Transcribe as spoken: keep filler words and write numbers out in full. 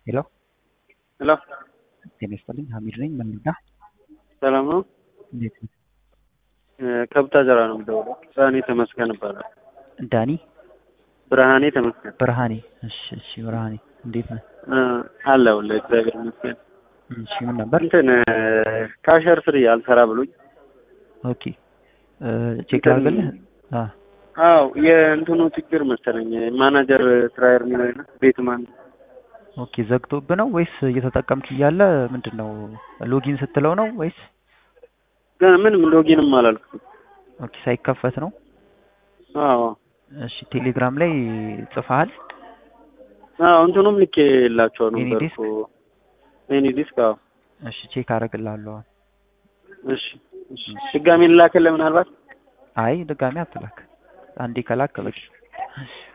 ሄሎ ሄሎ ጤና ይስጥልኝ። ሀሚድ ነኝ። ምን ልርዳ? ሰላም ነው? እንዴት ነህ? ከቡታጀራ ነው የምደውለው። ብርሃኔ ተመስገን እባላለሁ። ዳኒ ብርሃኔ ተመስገን። ብርሃኔ። እሺ እሺ፣ ብርሃኔ እንዴት ነህ? አለሁልህ እግዚአብሔር ይመስገን። እሺ ምን ነበር? እንትን ካሸር ስሪ አልሰራ ብሎኝ። ኦኬ ቼክ ላድርግልህ። አ አዎ የእንትኑ ችግር መሰለኝ ማናጀር ትራየር የሚለው ቤት ማን ኦኬ ዘግቶብህ ነው ወይስ እየተጠቀምክ እያለ ምንድነው? ሎጊን ስትለው ነው ወይስ? ገና ምንም ሎጊንም አላልኩም። ኦኬ ሳይከፈት ነው። አዎ እሺ ቴሌግራም ላይ ጽፈሃል? አዎ እንትኑም ልኬላቸው ነው ኤኒ ዲስክ? በርኩ ኤኒ ዲስክ። አዎ እሺ ቼክ አደርግልሃለሁ። እሺ እሺ ድጋሜ ልላክልህ ምናልባት? አይ ድጋሜ አትላክ። አንዴ ከላክ በቂ።